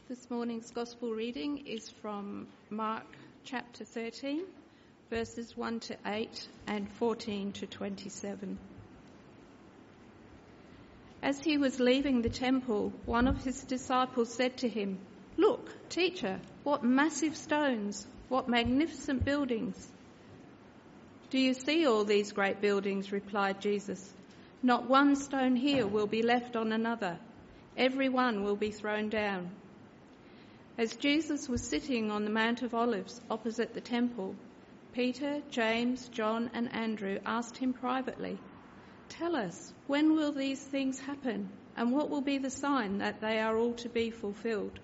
This morning's Gospel reading is from Mark chapter 13, verses 1 to 8 and 14 to 27. As he was leaving the temple, one of his disciples said to him, "Look, teacher, what massive stones, what magnificent buildings." "Do you see all these great buildings?" replied Jesus. "Not one stone here will be left on another. Every one will be thrown down." As Jesus was sitting on the Mount of Olives opposite the temple, Peter, James, John and Andrew asked him privately, "Tell us, when will these things happen, and what will be the sign that they are all to be fulfilled?"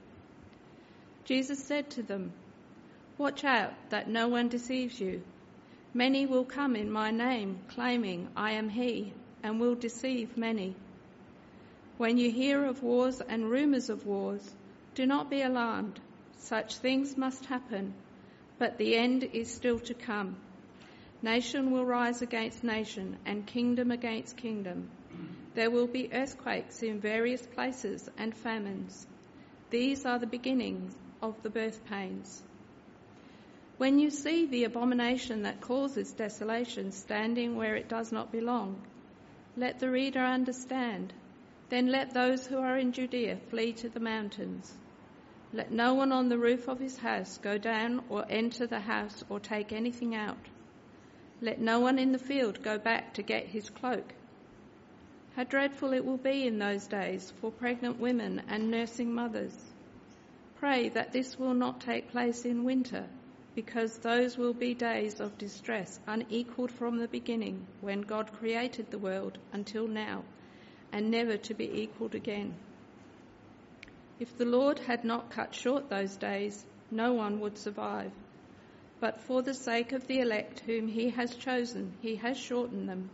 Jesus said to them, "Watch out that no one deceives you. Many will come in my name, claiming, 'I am he,' and will deceive many. When you hear of wars and rumours of wars, do not be alarmed. Such things must happen, but the end is still to come. Nation will rise against nation and kingdom against kingdom. There will be earthquakes in various places and famines. These are the beginnings of the birth pains. When you see the abomination that causes desolation standing where it does not belong, let the reader understand. Then let those who are in Judea flee to the mountains. Let no one on the roof of his house go down or enter the house or take anything out. Let no one in the field go back to get his cloak. How dreadful it will be in those days for pregnant women and nursing mothers. Pray that this will not take place in winter, because those will be days of distress unequalled from the beginning, when God created the world until now, and never to be equalled again. If the Lord had not cut short those days, no one would survive. But for the sake of the elect whom he has chosen, he has shortened them.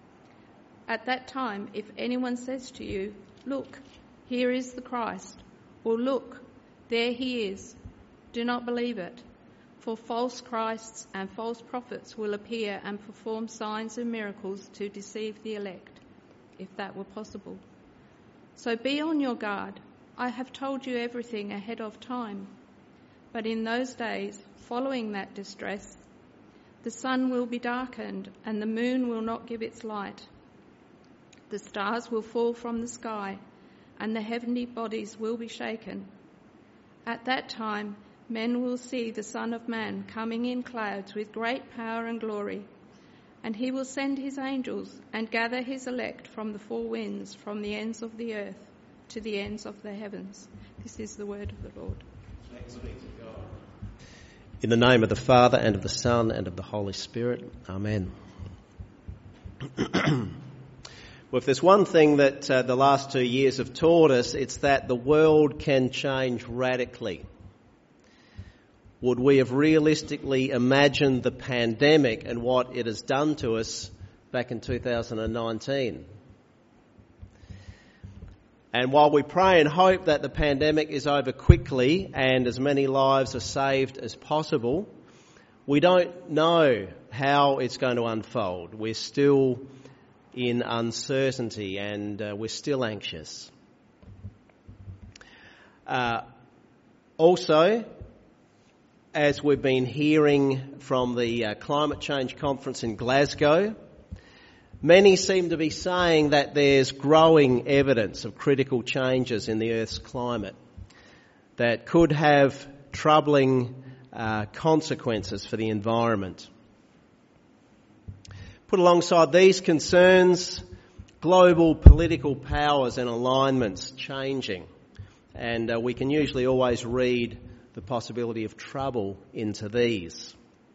At that time, if anyone says to you, 'Look, here is the Christ,' or 'Look, there he is,' do not believe it. For false Christs and false prophets will appear and perform signs and miracles to deceive the elect, if that were possible. So be on your guard. I have told you everything ahead of time. But in those days, following that distress, the sun will be darkened and the moon will not give its light. The stars will fall from the sky and the heavenly bodies will be shaken. At that time, men will see the Son of Man coming in clouds with great power and glory. And he will send his angels and gather his elect from the four winds, from the ends of the earth to the ends of the heavens." This is the word of the Lord. Thanks be to God. In the name of the Father, and of the Son, and of the Holy Spirit. Amen. Well, if there's one thing that the last 2 years have taught us, it's that the world can change radically. Would we have realistically imagined the pandemic and what it has done to us back in 2019? And while we pray and hope that the pandemic is over quickly and as many lives are saved as possible, we don't know how it's going to unfold. We're still in uncertainty and we're still anxious. Also, as we've been hearing from the Climate Change Conference in Glasgow, many seem to be saying that there's growing evidence of critical changes in the Earth's climate that could have troubling consequences for the environment. Put alongside these concerns, global political powers and alignments changing, and we can usually always read the possibility of trouble into these.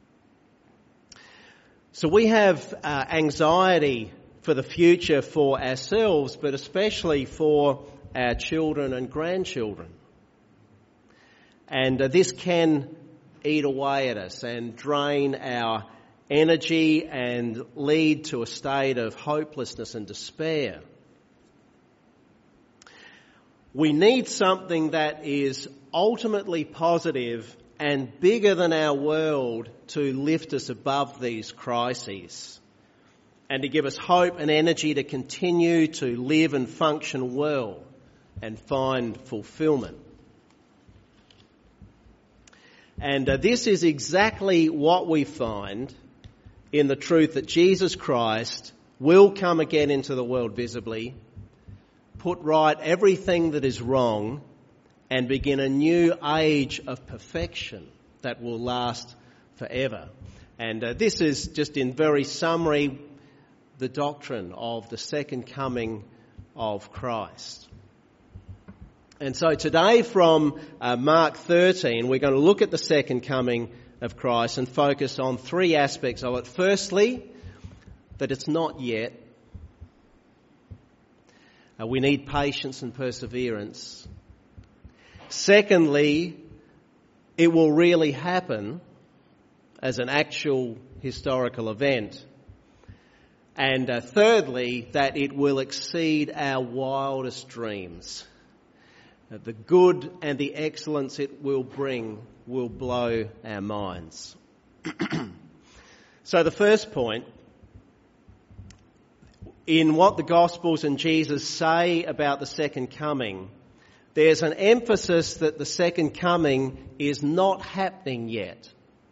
So we have anxiety for the future for ourselves, but especially for our children and grandchildren. And this can eat away at us and drain our energy and lead to a state of hopelessness and despair. We need something that is ultimately positive and bigger than our world to lift us above these crises and to give us hope and energy to continue to live and function well and find fulfilment. And this is exactly what we find in the truth that Jesus Christ will come again into the world visibly, put right everything that is wrong, and begin a new age of perfection that will last forever. And this is just in very summary the doctrine of the second coming of Christ. And so today from Mark 13, we're going to look at the second coming of Christ and focus on three aspects of it. Firstly, that it's not yet. We need patience and perseverance. Secondly, it will really happen as an actual historical event. And thirdly, that it will exceed our wildest dreams. The good and the excellence it will bring will blow our minds. So the first point, in what the Gospels and Jesus say about the second coming, there's an emphasis that the second coming is not happening yet.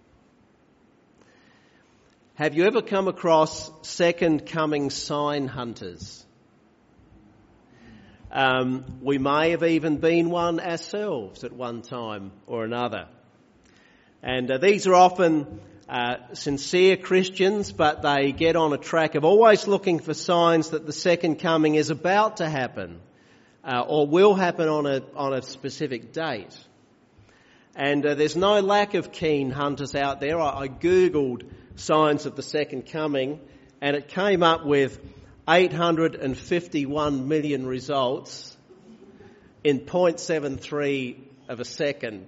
Have you ever come across second coming sign hunters? We may have even been one ourselves at one time or another. And these are often sincere Christians, but they get on a track of always looking for signs that the second coming is about to happen or will happen on a specific date. And there's no lack of keen hunters out there. I googled signs of the second coming, and it came up with 851 million results in 0.73 of a second.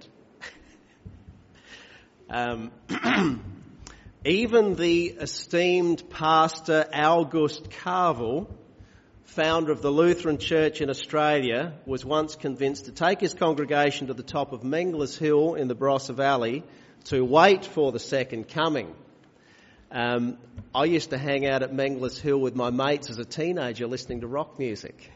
Even the esteemed pastor August Carville, founder of the Lutheran Church in Australia, was once convinced to take his congregation to the top of Mengler's Hill in the Barossa Valley to wait for the second coming. I used to hang out at Mengler's Hill with my mates as a teenager listening to rock music.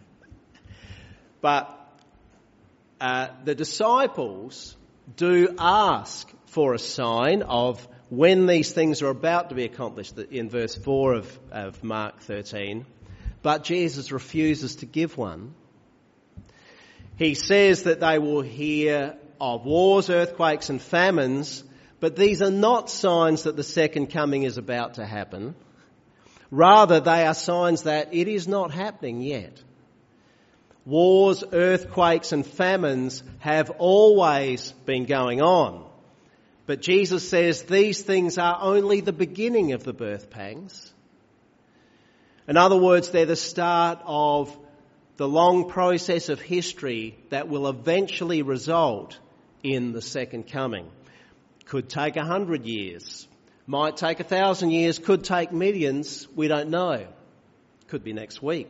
But the disciples do ask for a sign of when these things are about to be accomplished in verse 4 of Mark 13. But Jesus refuses to give one. He says that they will hear of wars, earthquakes and famines, but these are not signs that the second coming is about to happen. Rather, they are signs that it is not happening yet. Wars, earthquakes and famines have always been going on. But Jesus says these things are only the beginning of the birth pangs. In other words, they're the start of the long process of history that will eventually result in the second coming. Could take 100 years, might take 1,000 years, could take millions, we don't know. Could be next week.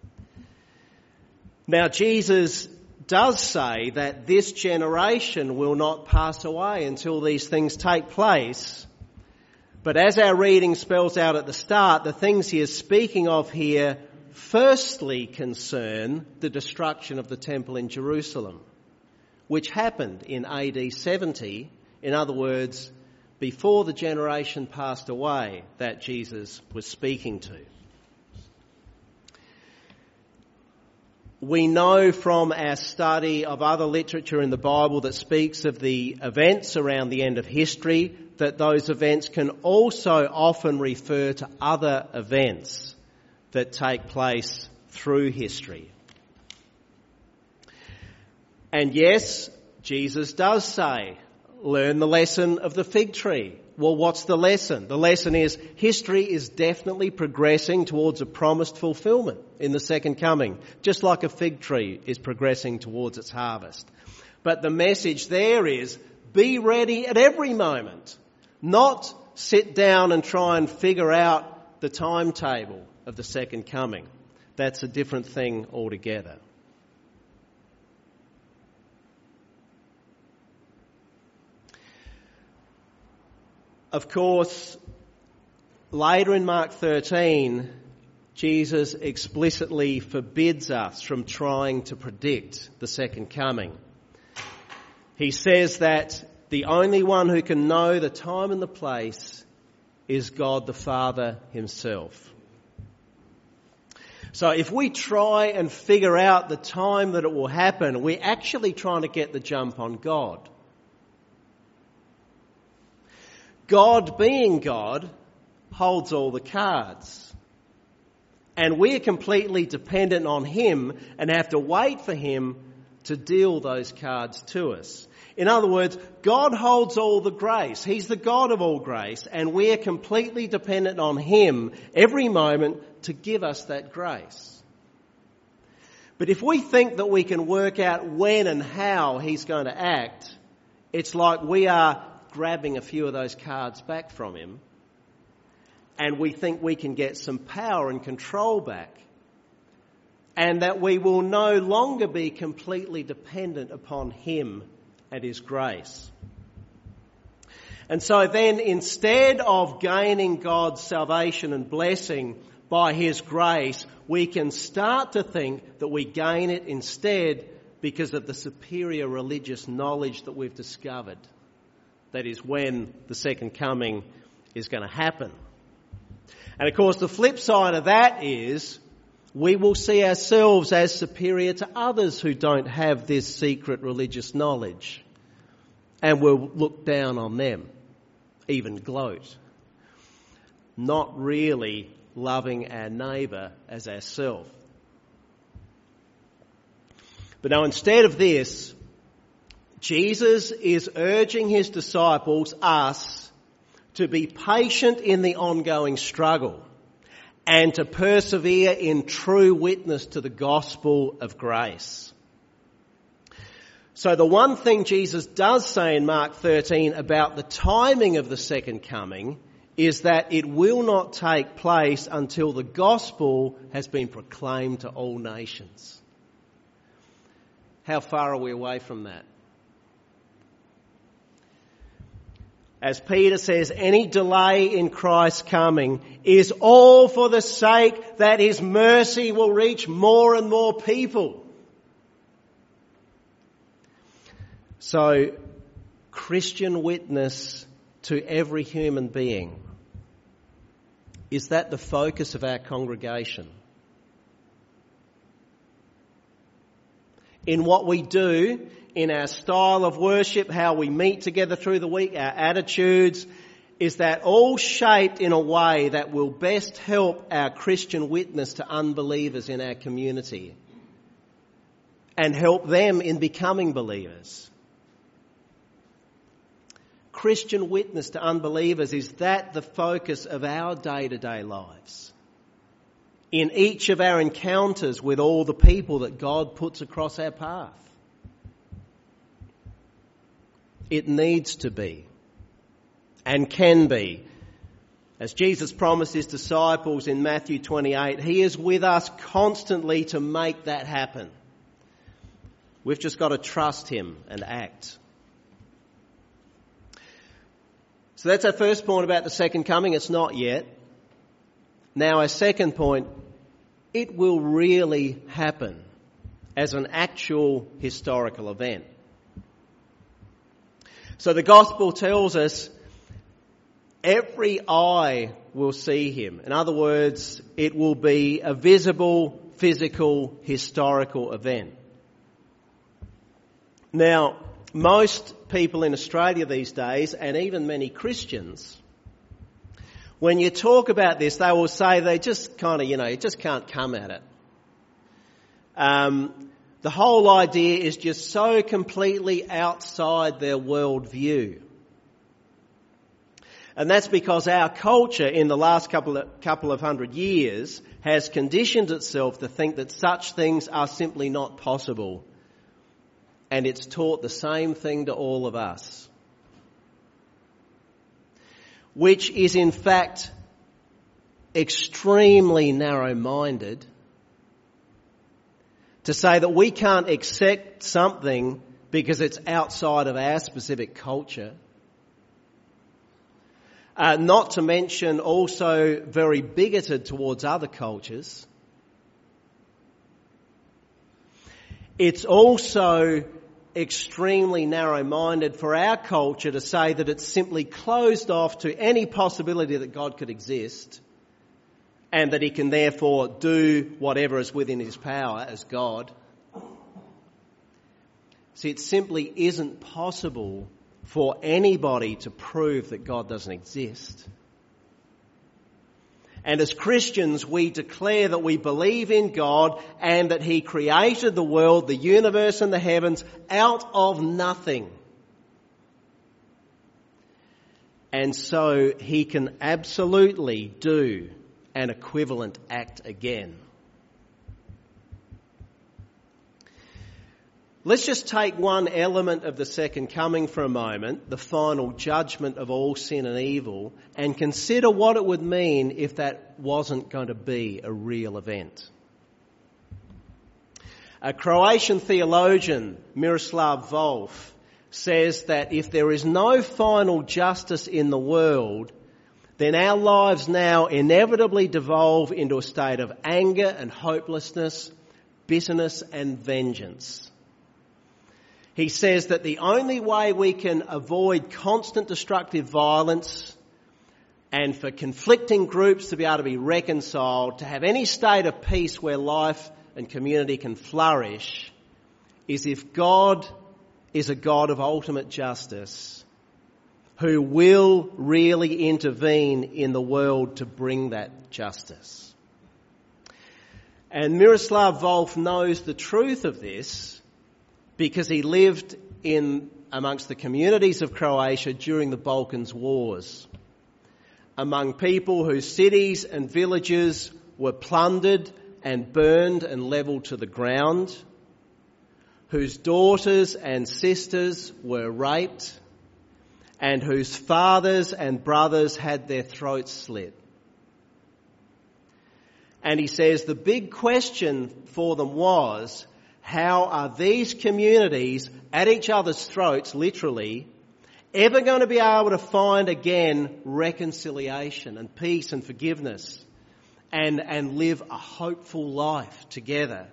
Now Jesus does say that this generation will not pass away until these things take place. But as our reading spells out at the start, the things he is speaking of here firstly concern the destruction of the temple in Jerusalem, which happened in AD 70. In other words, before the generation passed away that Jesus was speaking to. We know from our study of other literature in the Bible that speaks of the events around the end of history, that those events can also often refer to other events that take place through history. And yes, Jesus does say, learn the lesson of the fig tree. Well, what's the lesson? The lesson is history is definitely progressing towards a promised fulfillment in the second coming, just like a fig tree is progressing towards its harvest. But the message there is be ready at every moment, not sit down and try and figure out the timetable of the second coming. That's a different thing altogether. Of course, later in Mark 13, Jesus explicitly forbids us from trying to predict the second coming. He says that the only one who can know the time and the place is God the Father himself. So if we try and figure out the time that it will happen, we're actually trying to get the jump on God. God, being God, holds all the cards. And we're completely dependent on him and have to wait for him to deal those cards to us. In other words, God holds all the grace. He's the God of all grace, and we're completely dependent on him every moment to give us that grace. But if we think that we can work out when and how he's going to act, it's like we are grabbing a few of those cards back from him, and we think we can get some power and control back, and that we will no longer be completely dependent upon him and his grace. And so then, instead of gaining God's salvation and blessing by his grace, we can start to think that we gain it instead because of the superior religious knowledge that we've discovered. That is when the second coming is going to happen. And of course, the flip side of that is we will see ourselves as superior to others who don't have this secret religious knowledge. And we'll look down on them, even gloat. Not really loving our neighbour as ourselves. But now instead of this, Jesus is urging his disciples, us, to be patient in the ongoing struggle and to persevere in true witness to the gospel of grace. So the one thing Jesus does say in Mark 13 about the timing of the second coming is that it will not take place until the gospel has been proclaimed to all nations. How far are we away from that? As Peter says, any delay in Christ's coming is all for the sake that his mercy will reach more and more people. So, Christian witness to every human being, is that the focus of our congregation? In what we do, in our style of worship, how we meet together through the week, our attitudes, is that all shaped in a way that will best help our Christian witness to unbelievers in our community and help them in becoming believers? Christian witness to unbelievers, is that the focus of our day-to-day lives? In each of our encounters with all the people that God puts across our path? It needs to be and can be. As Jesus promised his disciples in Matthew 28, he is with us constantly to make that happen. We've just got to trust him and act. So that's our first point about the second coming. It's not yet. Now our second point, it will really happen as an actual historical event. So the gospel tells us every eye will see him. In other words, it will be a visible, physical, historical event. Now, most people in Australia these days, and even many Christians, when you talk about this, they will say they just kind of, you just can't come at it. The whole idea is just so completely outside their worldview. And that's because our culture in the last couple of hundred years has conditioned itself to think that such things are simply not possible. And it's taught the same thing to all of us. Which is in fact extremely narrow-minded to say that we can't accept something because it's outside of our specific culture. Not to mention also very bigoted towards other cultures. It's also extremely narrow-minded for our culture to say that it's simply closed off to any possibility that God could exist and that he can therefore do whatever is within his power as God. See, it simply isn't possible for anybody to prove that God doesn't exist. And as Christians, we declare that we believe in God and that he created the world, the universe and the heavens out of nothing. And so he can absolutely do an equivalent act again. Let's just take one element of the second coming for a moment, the final judgment of all sin and evil, and consider what it would mean if that wasn't going to be a real event. A Croatian theologian, Miroslav Volf, says that if there is no final justice in the world, then our lives now inevitably devolve into a state of anger and hopelessness, bitterness and vengeance. He says that the only way we can avoid constant destructive violence and for conflicting groups to be able to be reconciled, to have any state of peace where life and community can flourish, is if God is a God of ultimate justice who will really intervene in the world to bring that justice. And Miroslav Volf knows the truth of this because he lived in amongst the communities of Croatia during the Balkans Wars, among people whose cities and villages were plundered and burned and levelled to the ground, whose daughters and sisters were raped, and whose fathers and brothers had their throats slit. And he says the big question for them was, how are these communities at each other's throats, literally, ever going to be able to find again reconciliation and peace and forgiveness and live a hopeful life together?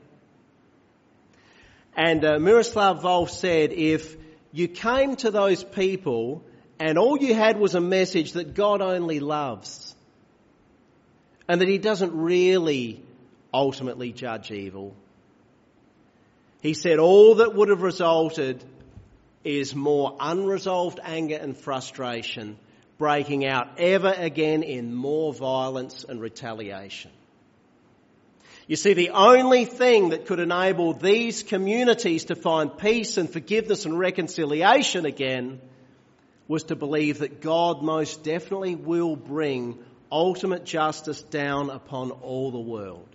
And Miroslav Volf said, if you came to those people and all you had was a message that God only loves and that he doesn't really ultimately judge evil, he said all that would have resulted is more unresolved anger and frustration breaking out ever again in more violence and retaliation. You see, the only thing that could enable these communities to find peace and forgiveness and reconciliation again was to believe that God most definitely will bring ultimate justice down upon all the world.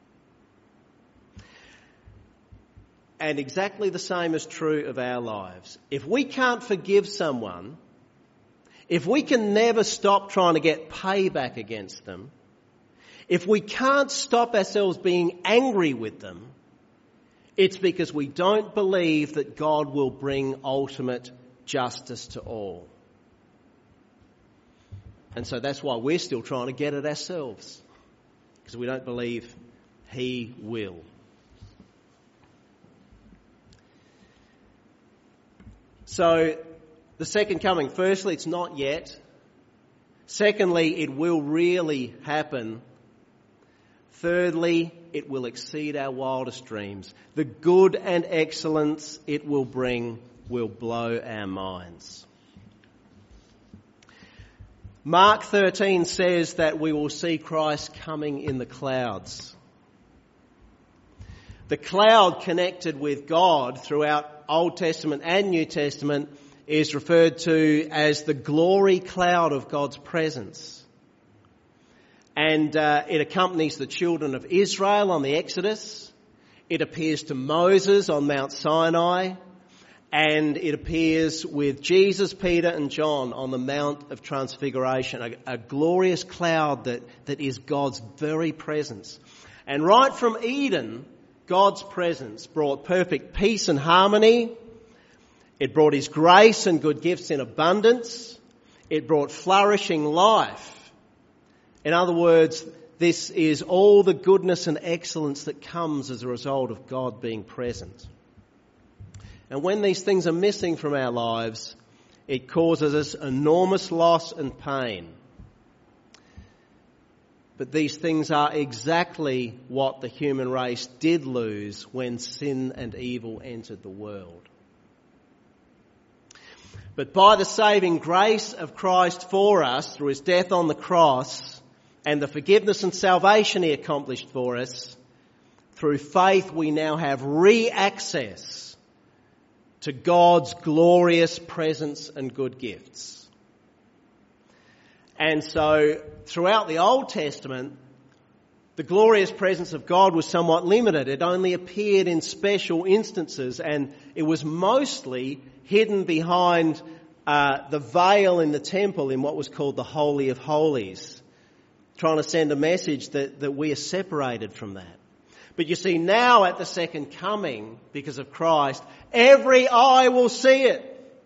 And exactly the same is true of our lives. If we can't forgive someone, if we can never stop trying to get payback against them, if we can't stop ourselves being angry with them, it's because we don't believe that God will bring ultimate justice to all. And so that's why we're still trying to get it ourselves, because we don't believe he will. So, the second coming, firstly, it's not yet. Secondly, it will really happen. Thirdly, it will exceed our wildest dreams. The good and excellence it will bring will blow our minds. Mark 13 says that we will see Christ coming in the clouds. The cloud connected with God throughout Old Testament and New Testament is referred to as the glory cloud of God's presence. And it accompanies the children of Israel on the Exodus. It appears to Moses on Mount Sinai. And it appears with Jesus, Peter and John on the Mount of Transfiguration, a glorious cloud that is God's very presence. And right from Eden, God's presence brought perfect peace and harmony. It brought his grace and good gifts in abundance. It brought flourishing life. In other words, this is all the goodness and excellence that comes as a result of God being present. And when these things are missing from our lives, it causes us enormous loss and pain. But these things are exactly what the human race did lose when sin and evil entered the world. But by the saving grace of Christ for us, through his death on the cross, and the forgiveness and salvation he accomplished for us, through faith we now have re-access to God's glorious presence and good gifts. And so, throughout the Old Testament, the glorious presence of God was somewhat limited. It only appeared in special instances, and it was mostly hidden behind the veil in the temple in what was called the Holy of Holies, trying to send a message that we are separated from that. But you see, now at the second coming, because of Christ, every eye will see it.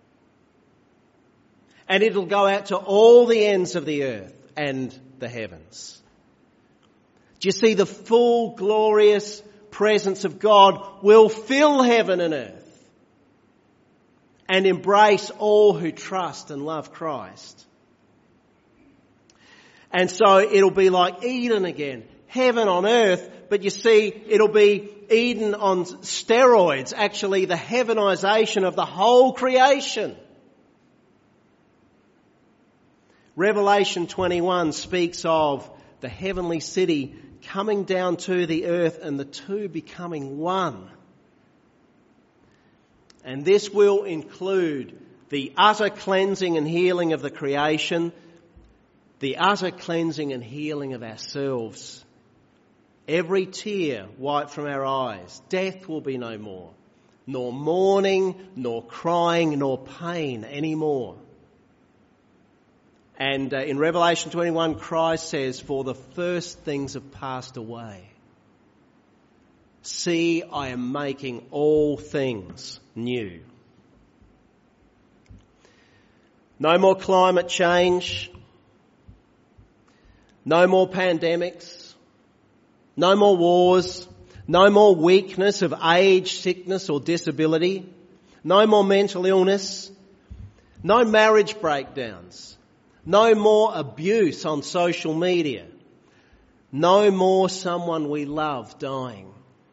And it'll go out to all the ends of the earth and the heavens. Do you see, the full glorious presence of God will fill heaven and earth and embrace all who trust and love Christ. And so it'll be like Eden again, heaven on earth, but you see, it'll be Eden on steroids, actually the heavenization of the whole creation. Revelation 21 speaks of the heavenly city coming down to the earth and the two becoming one. And this will include the utter cleansing and healing of the creation, the utter cleansing and healing of ourselves. Every tear wiped from our eyes. Death will be no more. Nor mourning, nor crying, nor pain anymore. And in Revelation 21, Christ says, "For the first things have passed away. See, I am making all things new." No more climate change. No more pandemics. No more wars. No more weakness of age, sickness or disability. No more mental illness. No marriage breakdowns. No more abuse on social media. No more someone we love dying.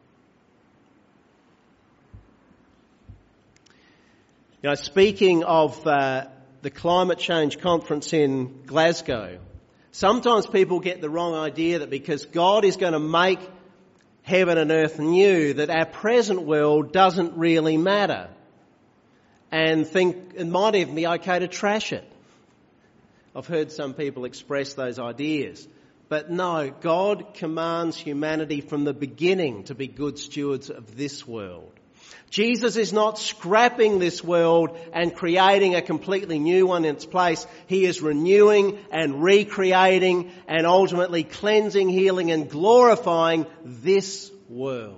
You know, speaking of the climate change conference in Glasgow, sometimes people get the wrong idea that because God is going to make heaven and earth new, that our present world doesn't really matter, and think it might even be okay to trash it. I've heard some people express those ideas. But no, God commands humanity from the beginning to be good stewards of this world. Jesus is not scrapping this world and creating a completely new one in its place. He is renewing and recreating and ultimately cleansing, healing and glorifying this world.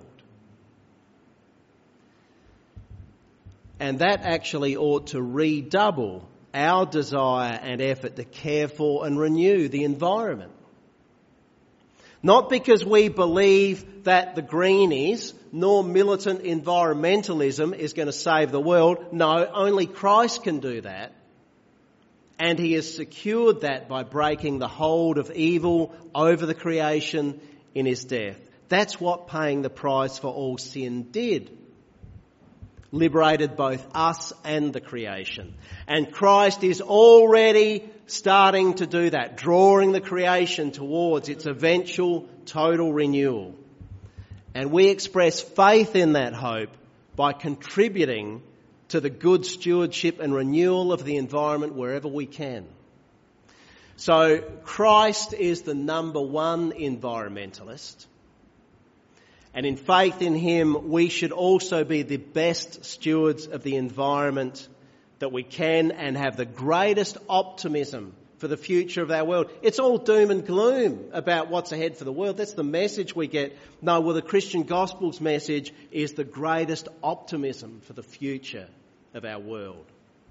And that actually ought to redouble our desire and effort to care for and renew the environment. Not because we believe that the greenies nor militant environmentalism is going to save the world. No, only Christ can do that. And he has secured that by breaking the hold of evil over the creation in his death. That's what paying the price for all sin did. Liberated both us and the creation. And Christ is already starting to do that, drawing the creation towards its eventual total renewal. And we express faith in that hope by contributing to the good stewardship and renewal of the environment wherever we can. So Christ is the number one environmentalist. And in faith in him, we should also be the best stewards of the environment that we can and have the greatest optimism for the future of our world. It's all doom and gloom about what's ahead for the world. That's the message we get. No, well, the Christian gospel's message is the greatest optimism for the future of our world.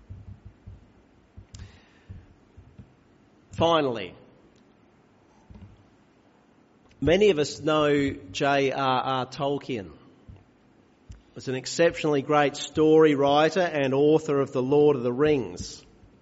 Finally, many of us know J.R.R. Tolkien. was an exceptionally great story writer and author of The Lord of the Rings.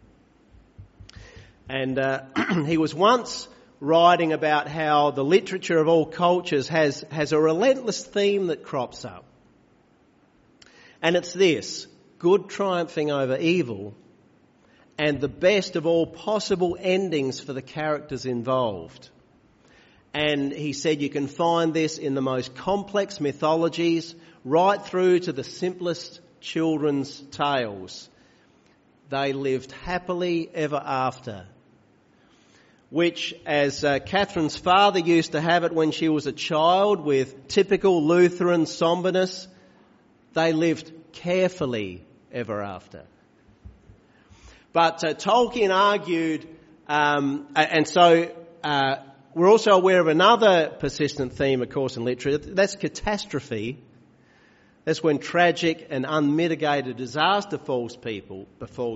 And he was once writing about how the literature of all cultures has a relentless theme that crops up. And it's this: good triumphing over evil, and the best of all possible endings for the characters involved. And he said you can find this in the most complex mythologies, right through to the simplest children's tales. They lived happily ever after. Which, as Catherine's father used to have it when she was a child, with typical Lutheran somberness, they lived carefully ever after. But Tolkien argued, and so we're also aware of another persistent theme, of course, in literature. That's catastrophe. That's when tragic and unmitigated disaster befalls people.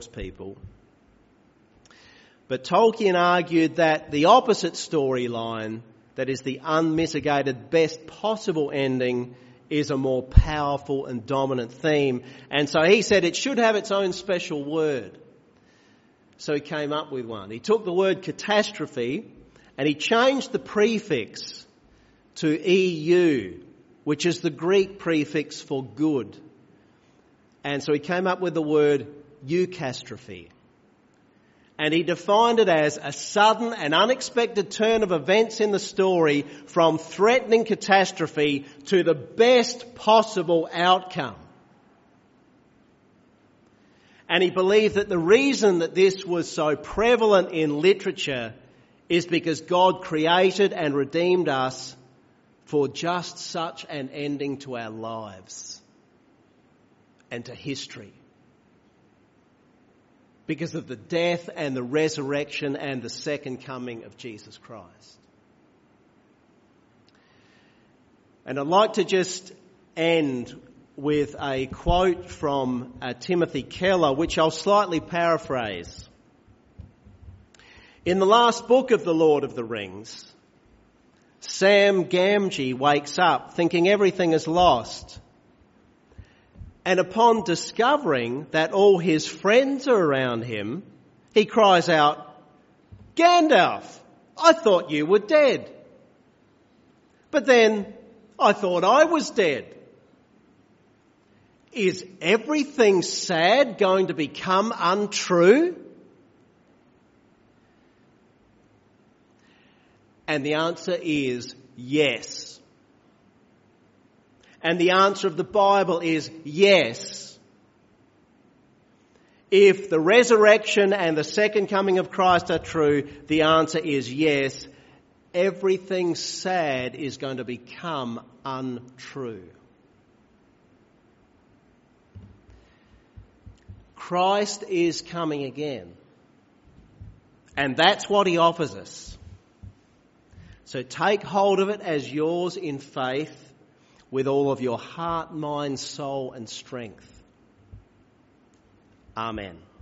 But Tolkien argued that the opposite storyline, that is the unmitigated best possible ending, is a more powerful and dominant theme. And so he said it should have its own special word. So he came up with one. He took the word catastrophe and he changed the prefix to EU, which is the Greek prefix for good. And so he came up with the word eucastrophe. And he defined it as a sudden and unexpected turn of events in the story from threatening catastrophe to the best possible outcome. And he believed that the reason that this was so prevalent in literature is because God created and redeemed us for just such an ending to our lives and to history. Because of the death and the resurrection and the second coming of Jesus Christ. And I'd like to just end with a quote from Timothy Keller, which I'll slightly paraphrase. In the last book of The Lord of the Rings, Sam Gamgee wakes up thinking everything is lost. And upon discovering that all his friends are around him, he cries out, "Gandalf, I thought you were dead. But then I thought I was dead. Is everything sad going to become untrue?" And the answer is yes. And the answer of the Bible is yes. If the resurrection and the second coming of Christ are true, the answer is yes. Everything sad is going to become untrue. Christ is coming again. And that's what he offers us. So take hold of it as yours in faith, with all of your heart, mind, soul and strength. Amen.